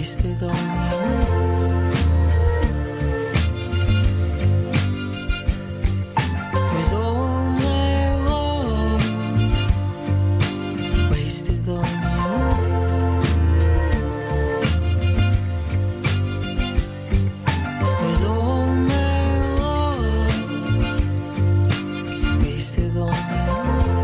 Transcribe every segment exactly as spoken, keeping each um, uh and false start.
wasted on you. Was all my love wasted on you? Was all my love wasted on you?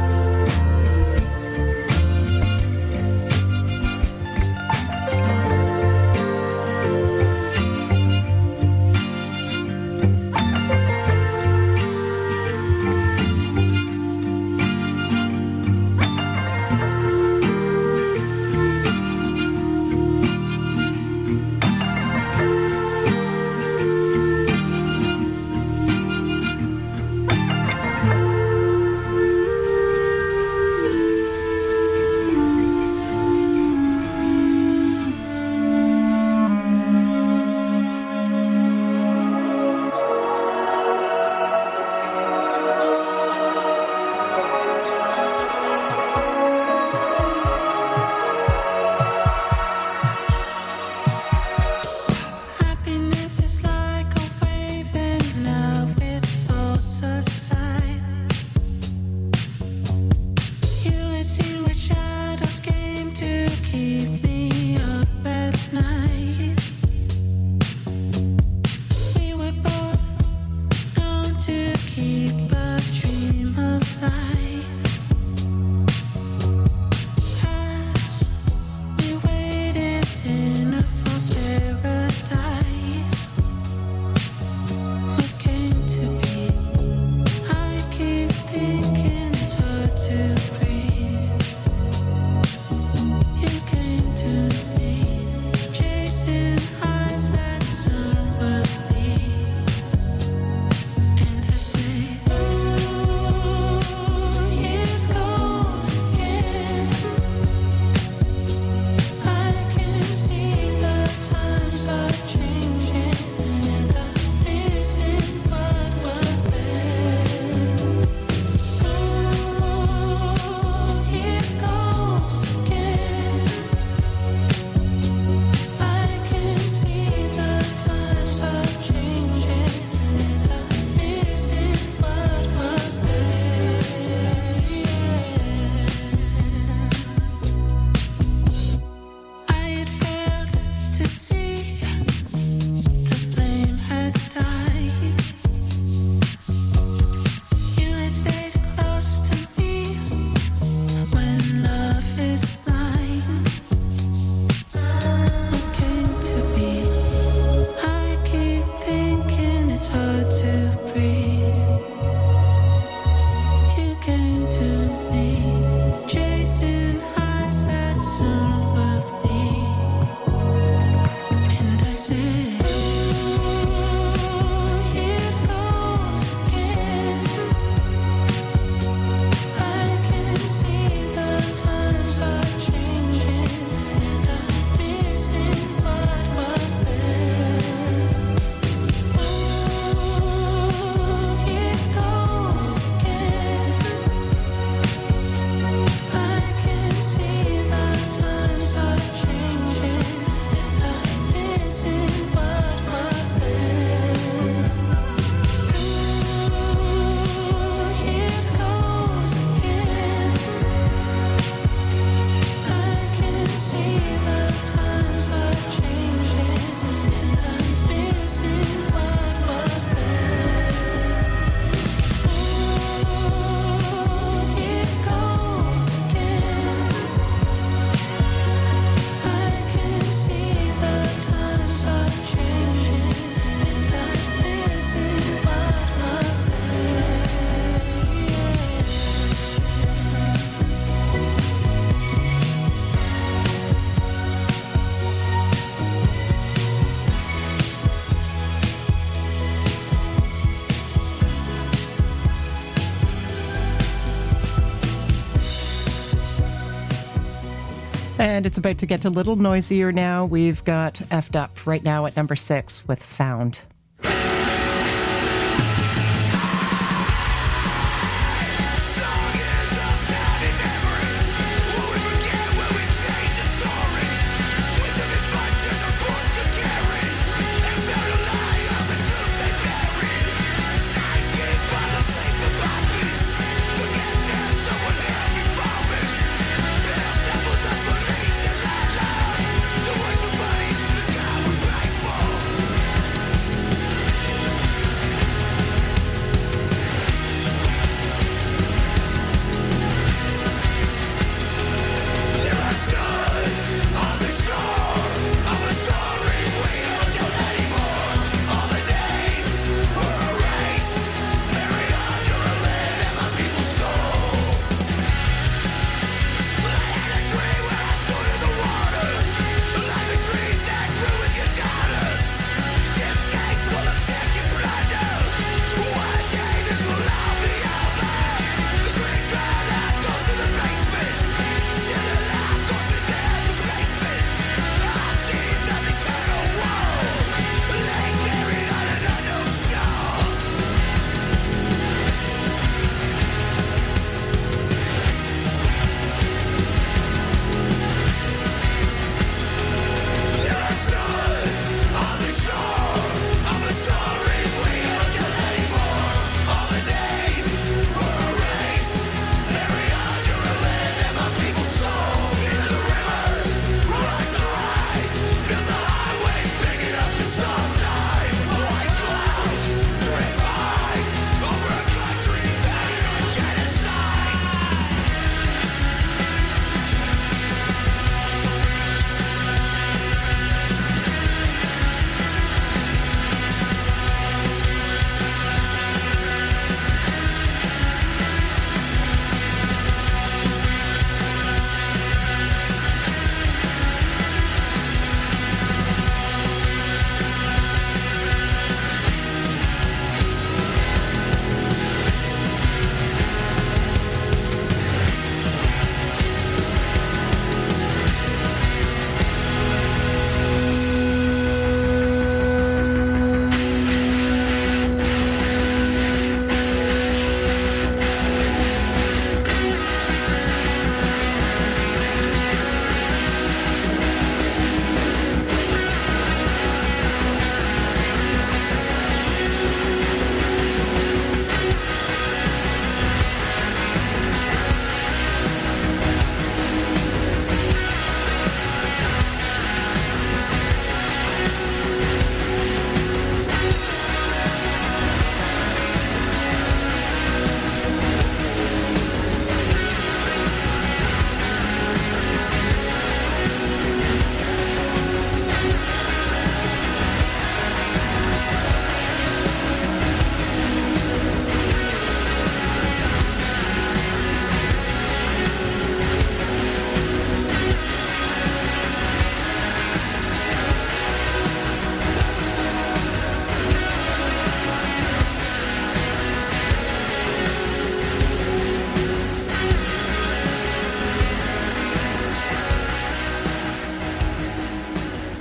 And it's about to get a little noisier now. We've got Effed Up right now at number six with Found. Who would forget when we change the story? Winter is much as a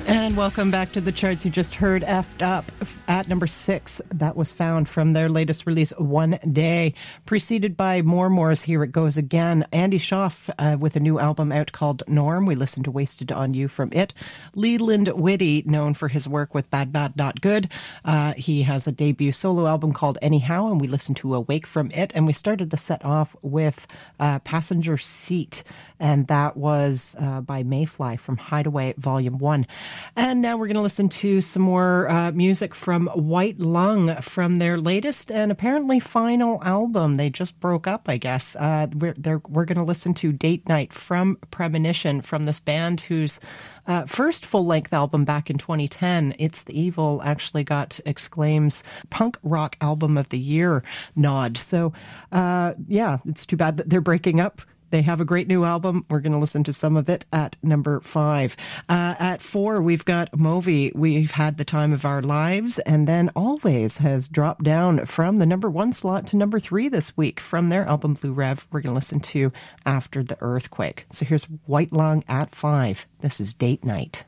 And welcome back to the charts. You just heard F'd Up at number six. That was Found from their latest release, One Day, preceded by More More's Here It Goes Again. Andy Schaaf uh, with a new album out called Norm. We listened to Wasted on You from it. Leland Whitty, known for his work with Bad Bad Not Good. Uh, he has a debut solo album called Anyhow, and we listened to Awake from it. And we started the set off with uh, Passenger Seat, and that was uh, by Mayfly from Hideaway Volume one. And now we're going to listen to some more uh, music from White Lung from their latest and apparently final album. They just broke up, I guess. Uh, we're we're going to listen to Date Night from Premonition, from this band whose uh, first full-length album back in twenty ten, It's the Evil, actually got Exclaim's Punk Rock Album of the Year nod. So, uh, yeah, it's too bad that they're breaking up. They have a great new album. We're going to listen to some of it at number five. Uh, at four, we've got Movi. We've Had the Time of Our Lives, and then Always has dropped down from the number one slot to number three this week. From their album Blue Rev, we're going to listen to After the Earthquake. So here's White Lung at five. This is Date Night.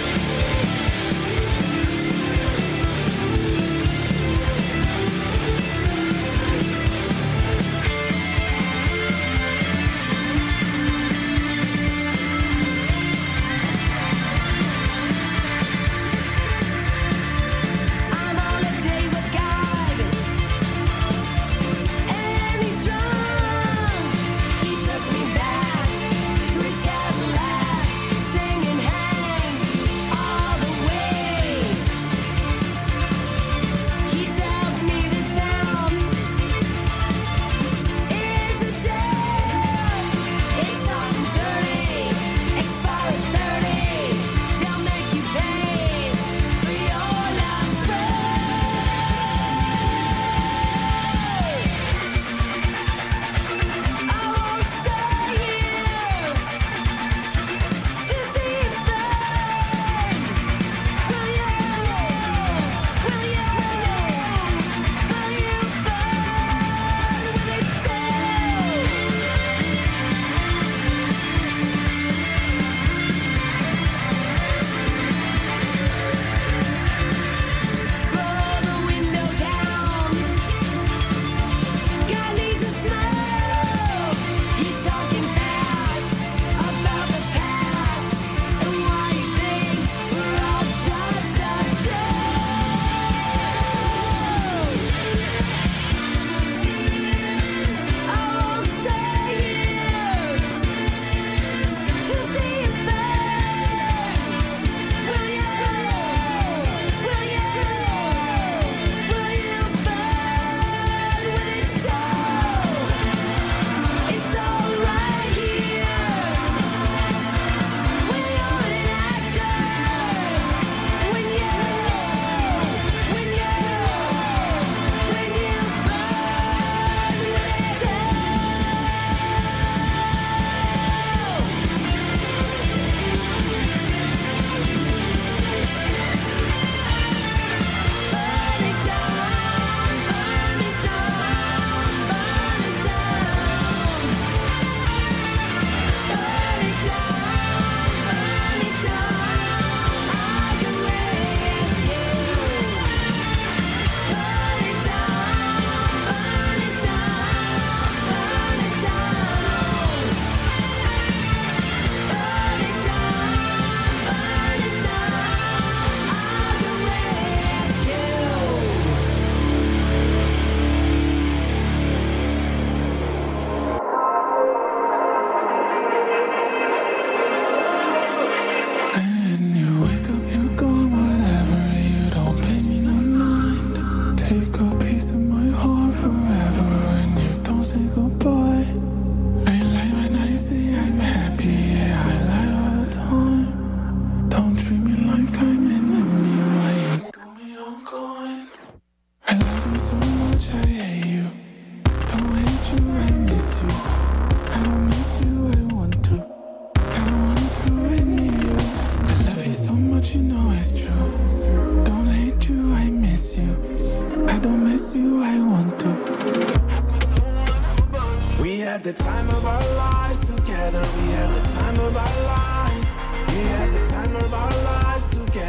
the time of our lives together. We had the time of our lives. We had the time of our lives together.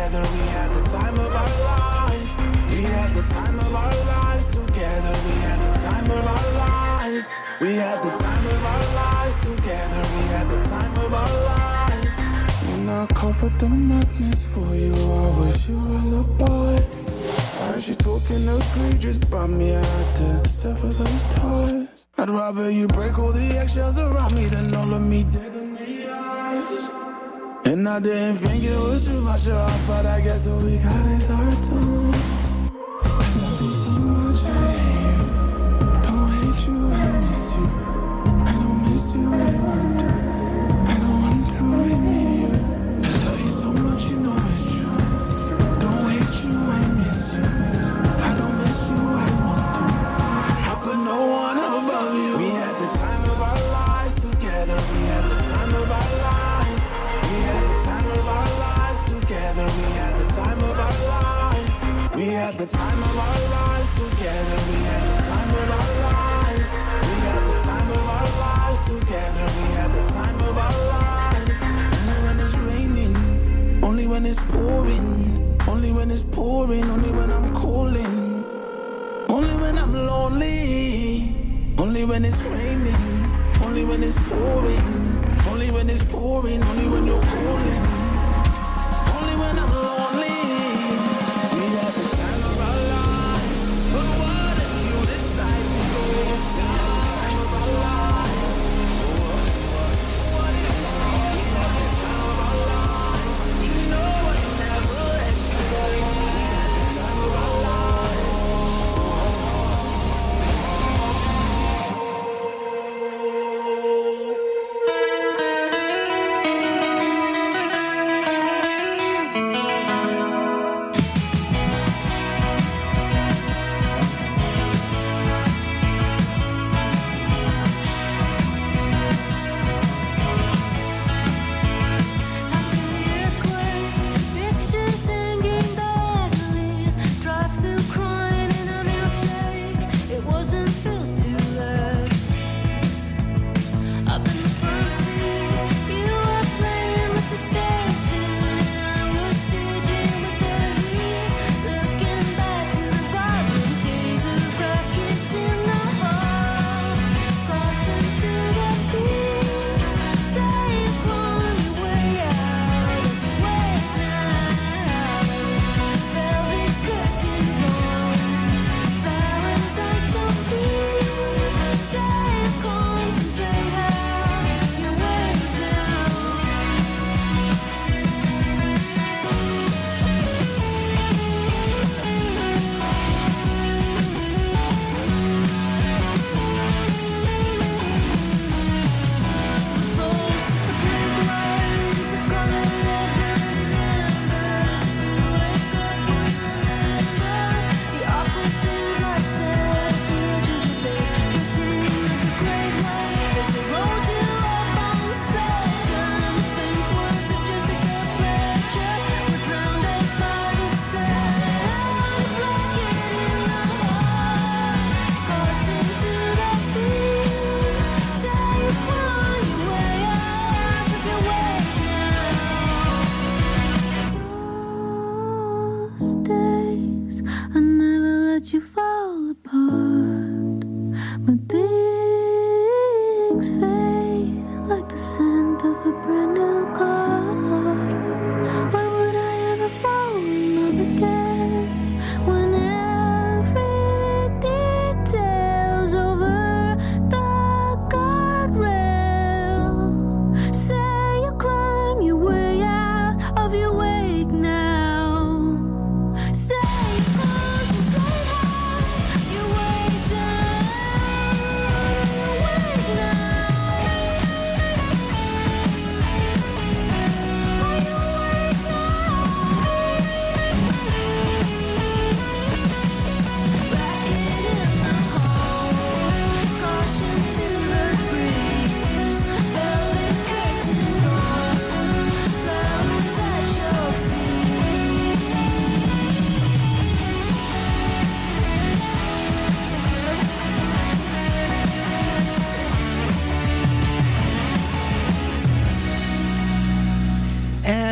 together. We had the time of our lives. We had the time of our lives together. We had the time of our lives. We had the time of our lives together. We had the time of our lives. When I covered the madness for you, I was your lullaby. I heard you talking egregious about me, I had to sever those ties. I'd rather you break all the eggshells around me than all of me dead in the eyes. And I didn't think it was too much to ask, but I guess all we got is our tongue. Love you so much, I hate you. Don't hate you, I miss you. I don't miss you, I want to. I don't want to, I need you. I love you so much, you know it's true. Don't hate you, I miss you. I don't miss you, I want to. I put no one above you. We had the time of our lives together. We had the time of our lives. We had the time of our lives together. We had the time of our lives. We had the time of our lives together. We had the time of our lives. We had the time of our lives together. We had the time of our lives. Only when it's raining, only when it's pouring, only when it's pouring, only when I'm calling, only when I'm lonely, only when it's raining, only when it's pouring, only when it's pouring, only when you're calling, only when I'm lonely. We had the time of our lives, but what if you decide to go? We had the time of our lives, so what if, what if, we had the time of our lives. You know I never let you go. We had the time of our lives.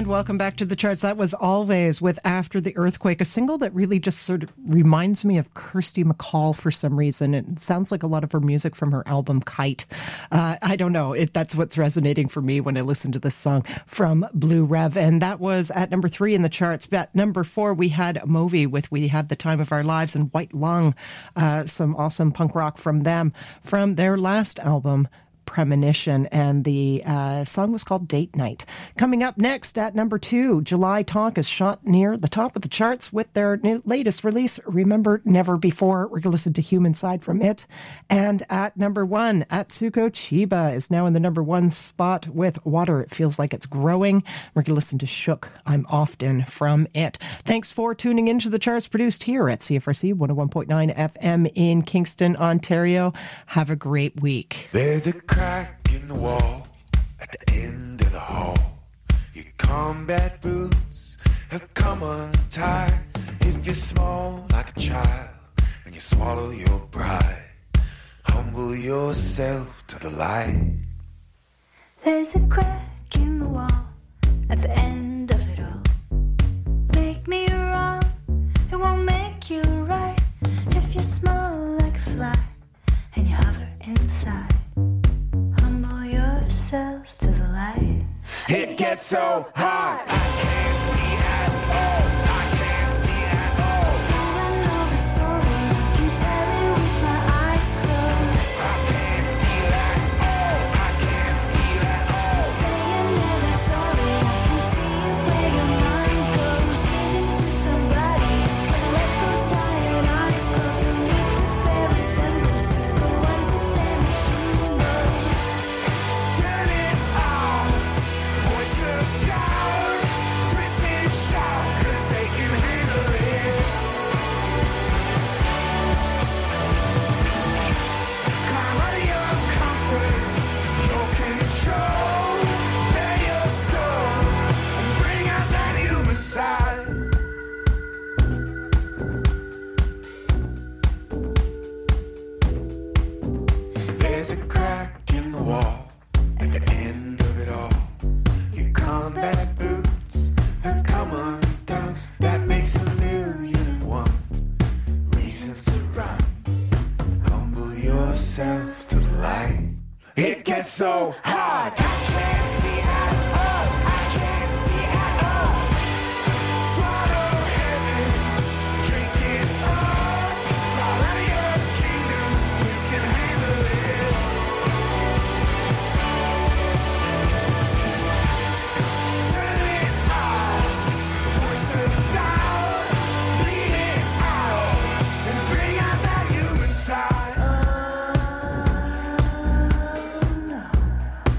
And welcome back to the charts. That was Always with After the Earthquake, a single that really just sort of reminds me of Kirsty MacColl for some reason. It sounds like a lot of her music from her album Kite. Uh, I don't know. It, that's what's resonating for me when I listen to this song from Blue Rev. And that was at number three in the charts. At number four, we had Movi with We Had the Time of Our Lives, and White Lung, uh, some awesome punk rock from them, from their last album, Premonition, and the uh, song was called Date Night. Coming up next at number two, July Talk is shot near the top of the charts with their new, latest release, Remember Never Before. We're going to listen to Human Side from it. And at number one, Atsuko Chiba is now in the number one spot with Water. It Feels Like It's Growing. We're going to listen to Shook, I'm Often from it. Thanks for tuning into the charts produced here at C F R C one oh one point nine F M in Kingston, Ontario. Have a great week. There's a crack in the wall at the end of the hall. Your combat boots have come untied. If you're small like a child and you swallow your pride, humble yourself to the light. There's a crack in the wall at the end of it all. Make me wrong, it won't make you right. If you're small like a fly and you hover inside, yourself to the light. It gets so hard, I can't see at all. I can't see at all. I know the story, I can tell it with my eyes closed. I can't feel at all. I can't feel at all. You say you're never sorry, I can see it where your mind goes. Giving to somebody, you can let those tired eyes close. No need to bear resemblance to the ones that damaged you most. Turn it off, voice of doubt, twist and shout, 'cause they can handle it. Climb out of your comfort, your control, bare your soul, and bring out that human side. There's a crack in the wall at the end of it all. Your combat boots have come undone. That makes a million and one reasons to run. Humble yourself to the light. It gets so hard, I can't see at all. I can't see at all. Swallow heaven, drink it all. Fall out of your kingdom, you can handle it. Turn it off, voice of doubt, bleed it out, and bring out that human side. Oh no.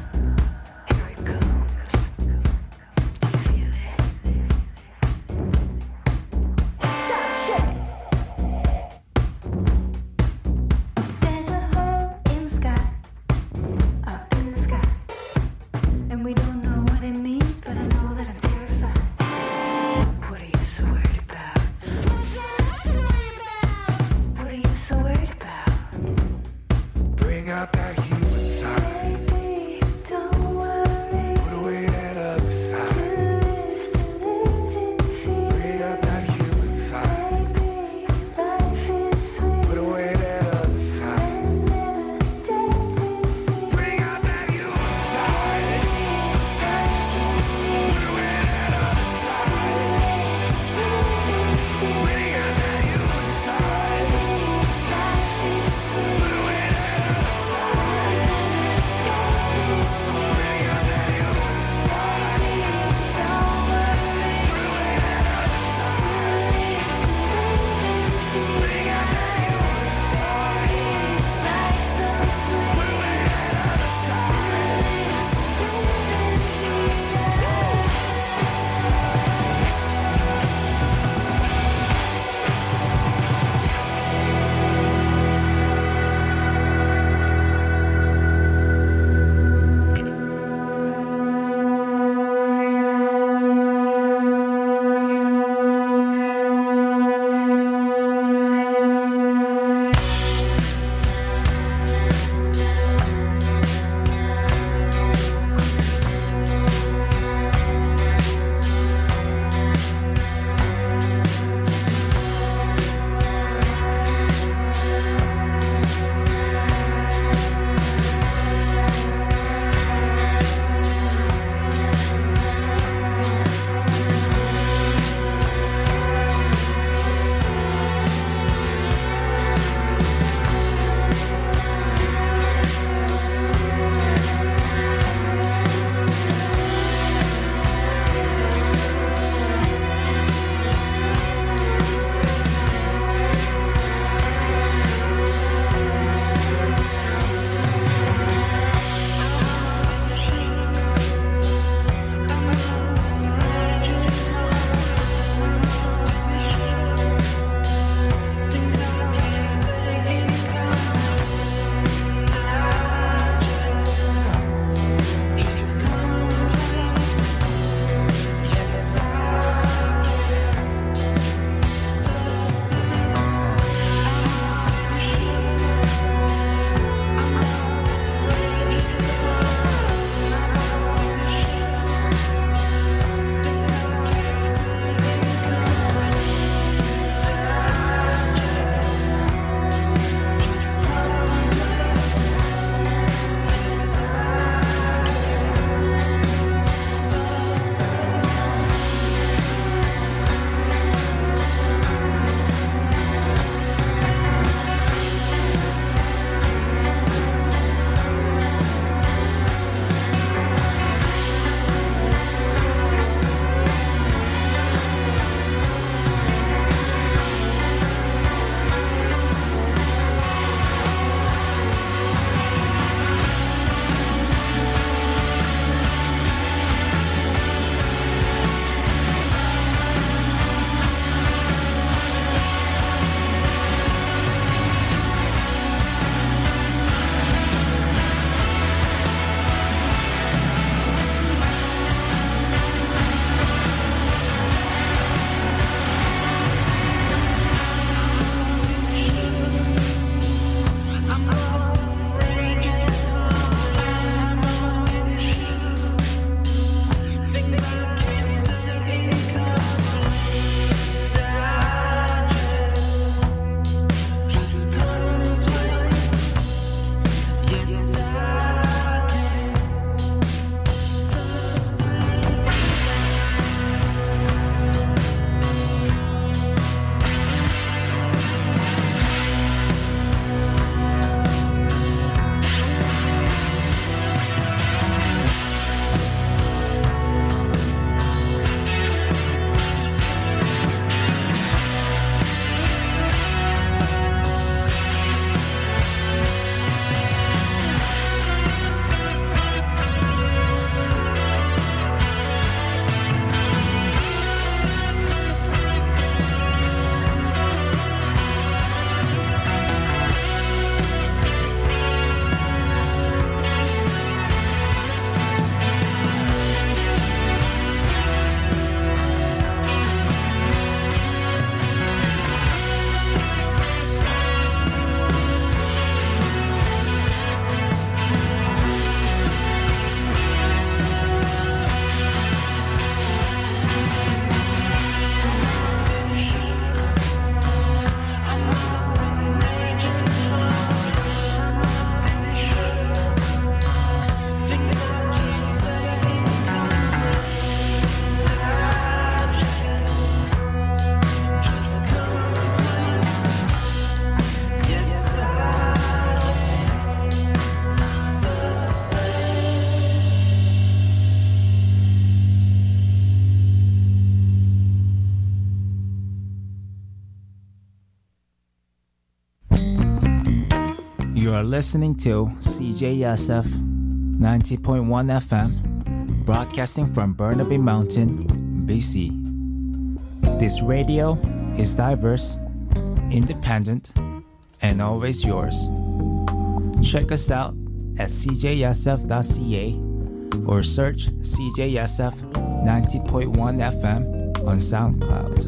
You are listening to C J S F ninety point one F M, broadcasting from Burnaby Mountain, B C. This radio is diverse, independent, and always yours. Check us out at c j s f dot c a or search C J S F ninety point one F M on SoundCloud.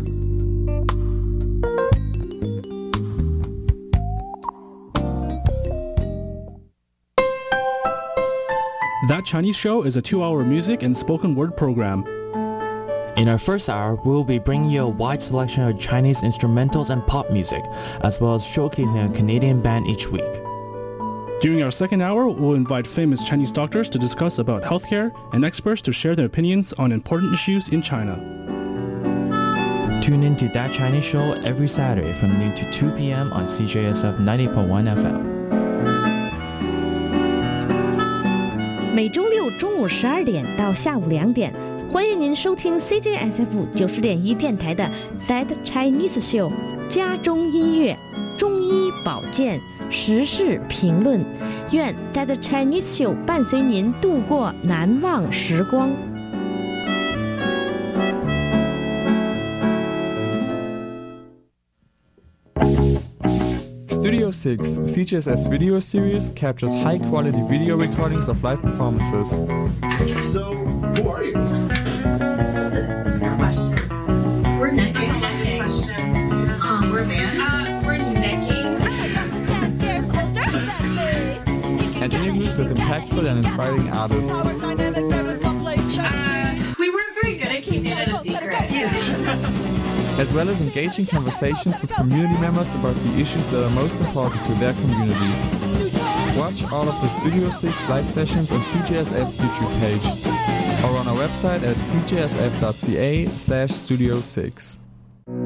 That Chinese Show is a two-hour music and spoken word program. In our first hour, we will be bringing you a wide selection of Chinese instrumentals and pop music, as well as showcasing a Canadian band each week. During our second hour, we'll invite famous Chinese doctors to discuss about healthcare and experts to share their opinions on important issues in China. Tune in to That Chinese Show every Saturday from noon to two p.m. on C J S F ninety point one F M. 每周六中午十二点到下午两点，欢迎您收听 C J S F 九十点一电台的 That Chinese Show 家中音乐、中医保健、时事评论。愿 That Chinese Show 伴随您度过难忘时光。 Studio six, C J S F's video series, captures high-quality video recordings of live performances. So, who are you? That's a fair question. We're necking. Um, we're a band. Uh, we're necking. ten years older than me. And interviews with impactful and inspiring artists. Power dynamic with complex. Uh, we weren't very good at keeping it a secret. As well as engaging conversations with community members about the issues that are most important to their communities. Watch all of the Studio six live sessions on C J S F's YouTube page or on our website at c j s f dot c a slash studio six.